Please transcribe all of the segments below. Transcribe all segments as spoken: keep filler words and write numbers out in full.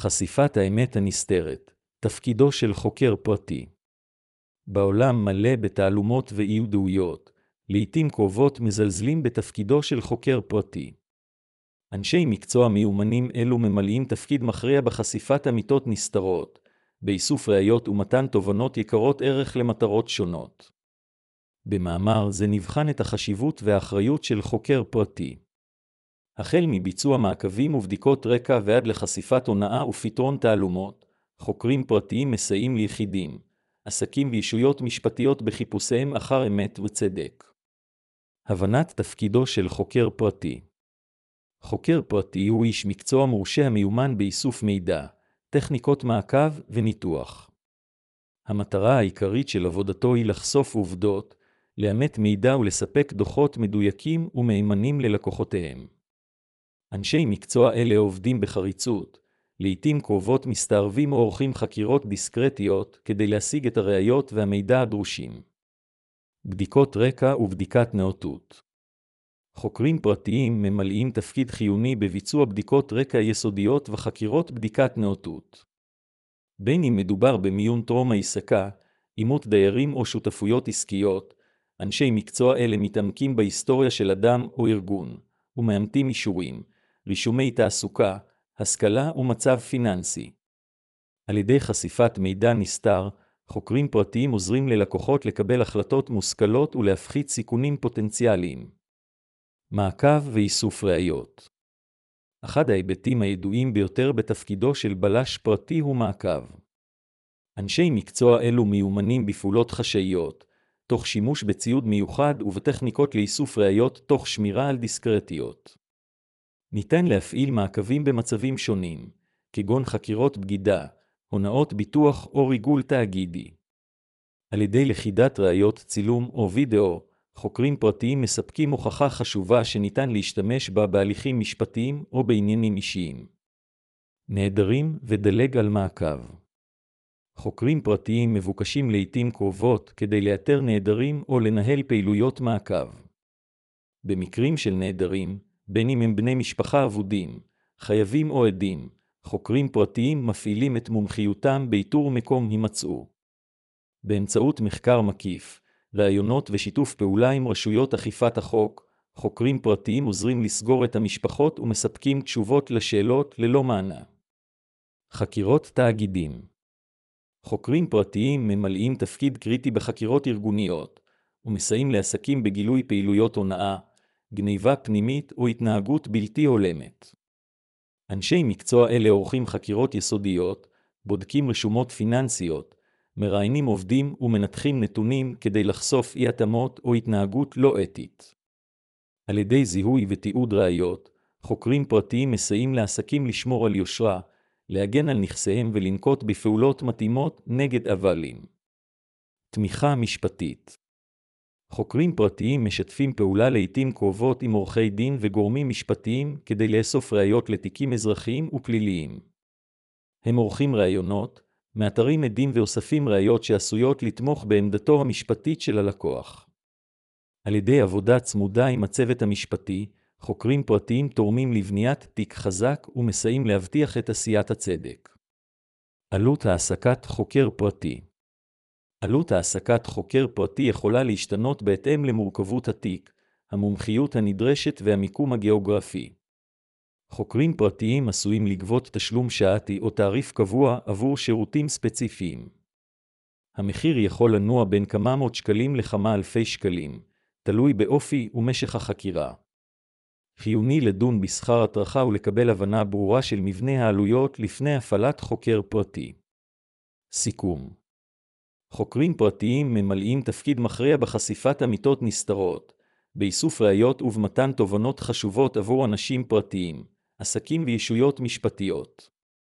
חשיפת האמת הנסתרת, תפקידו של חוקר פרטי. בעולם מלא בתעלומות ואי-ידיעויות, לעתים קרובות מזלזלים בתפקידו של חוקר פרטי. אנשי מקצוע מיומנים אלו ממלאים תפקיד מכריע בחשיפת אמיתות נסתרות, באיסוף ראיות ומתן תובנות יקרות ערך למטרות שונות. במאמר זה נבחן את החשיבות והאחריות של חוקר פרטי. החל מביצוע מעקבים ובדיקות רקע ועד לחשיפת הונאה ופתרון תעלומות, חוקרים פרטיים מסייעים ליחידים, עסקים וישויות משפטיות בחיפושיהם אחר אמת וצדק. הבנת תפקידו של חוקר פרטי. חוקר פרטי הוא איש מקצוע מורשה המיומן באיסוף מידע, טכניקות מעקב וניתוח. המטרה העיקרית של עבודתו היא לחשוף עובדות, לאמת מידע ולספק דוחות מדויקים ומהימנים ללקוחותיהם. אנשי מקצוע אלה עובדים בחריצות, לעתים קרובות מסתערבים או עורכים חקירות דיסקרטיות כדי להשיג את הראיות והמידע הדרושים. בדיקות רקע ובדיקת נאותות. חוקרים פרטיים ממלאים תפקיד חיוני בביצוע בדיקות רקע יסודיות וחקירות בדיקת נאותות. בין אם מדובר במיון טרום העסקה, אימות דיירים או שותפויות עסקיות, אנשי מקצוע אלה מתעמקים בהיסטוריה של אדם או ארגון, ומאמתים אישורים, רישומי תעסוקה, השכלה ומצב פיננסי. על ידי חשיפת מידע נסתר, חוקרים פרטיים עוזרים ללקוחות לקבל החלטות מושכלות ולהפחית סיכונים פוטנציאליים. מעקב ואיסוף ראיות. אחד ההיבטים הידועים ביותר בתפקידו של בלש פרטי הוא מעקב. אנשי מקצוע אלו מיומנים בפעולות חשאיות, תוך שימוש בציוד מיוחד ובטכניקות לאיסוף ראיות תוך שמירה על דיסקרטיות. ניתן להפעיל מעקבים במצבים שונים, כגון חקירות בגידה, הונאות ביטוח או ריגול תאגידי. על ידי לכידת ראיות צילום או וידאו, חוקרים פרטיים מספקים הוכחה חשובה שניתן להשתמש בה בהליכים משפטיים או בעניינים אישיים. נעדרים ודלג על מעקב. חוקרים פרטיים מבוקשים לעתים קרובות כדי לאתר נעדרים או לנהל פעילויות מעקב. במקרים של נעדרים, בין אם הם בני משפחה אבודים, חייבים או עדים, חוקרים פרטיים מפעילים את מומחיותם באיתור מקום הימצאו. באמצעות מחקר מקיף, ראיונות ושיתוף פעולה עם רשויות אכיפת החוק, חוקרים פרטיים עוזרים לסגור את המשפחות ומספקים תשובות לשאלות ללא מענה. חקירות תאגידים. חוקרים פרטיים ממלאים תפקיד קריטי בחקירות ארגוניות, ומסייעים לעסקים בגילוי פעילויות הונאה, גניבה פנימית או התנהגות בלתי הולמת. אנשי מקצוע אלה עורכים חקירות יסודיות, בודקים רשומות פיננסיות, מראיינים עובדים ומנתחים נתונים כדי לחשוף אי-התאמות או התנהגות לא אתית. על ידי זיהוי ותיעוד ראיות, חוקרים פרטיים מסייעים לעסקים לשמור על יושרה, להגן על נכסיהם ולנקוט בפעולות מתאימות נגד עבלים. תמיכה משפטית. חוקרים פרטיים משתפים פעולה לעתים קרובות עם עורכי דין וגורמים משפטיים כדי לאסוף ראיות לתיקים אזרחיים ופליליים. הם עורכים ראיונות, מאתרים עדים ואוספים ראיות שעשויות לתמוך בעמדתו המשפטית של הלקוח. על ידי עבודה צמודה עם הצוות המשפטי, חוקרים פרטיים תורמים לבניית תיק חזק ומסייעים להבטיח את עשיית הצדק. עלות העסקת חוקר פרטי. עלות העסקת חוקר פרטי יכולה להשתנות בהתאם למורכבות התיק, המומחיות הנדרשת והמיקום הגיאוגרפי. חוקרים פרטיים עשויים לגבות תשלום שעתי או תעריף קבוע עבור שירותים ספציפיים. המחיר יכול לנוע בין כמה מאות שקלים לכמה אלפי שקלים, תלוי באופי ומשך החקירה. חיוני לדון בשכר הטרחה ולקבל הבנה ברורה של מבנה העלויות לפני הפעלת חוקר פרטי. סיכום. חוקרים פרטיים ממלאים תפקיד מכריע בחשיפת אמיתות נסתרות, באיסוף ראיות ובמתן תובנות חשובות עבור אנשים פרטיים, עסקים וישויות משפטיות.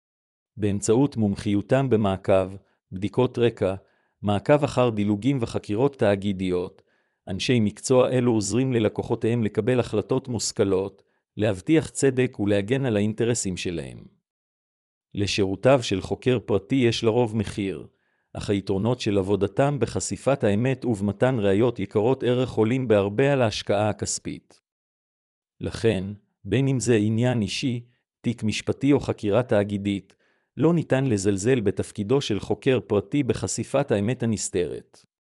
באמצעות מומחיותם במעקב, בדיקות רקע, מעקב אחר דילוגים וחקירות תאגידיות, אנשי מקצוע אלו עוזרים ללקוחותיהם לקבל החלטות מושכלות, להבטיח צדק ולהגן על האינטרסים שלהם. לשירותיו של חוקר פרטי יש לרוב מחיר, אך היתרונות של עבודתם בחשיפת האמת ובמתן ראיות יקרות ערך עולים בהרבה על ההשקעה הכספית. לכן, בין אם זה עניין אישי, תיק משפטי או חקירה תאגידית, לא ניתן לזלזל בתפקידו של חוקר פרטי בחשיפת האמת הנסתרת.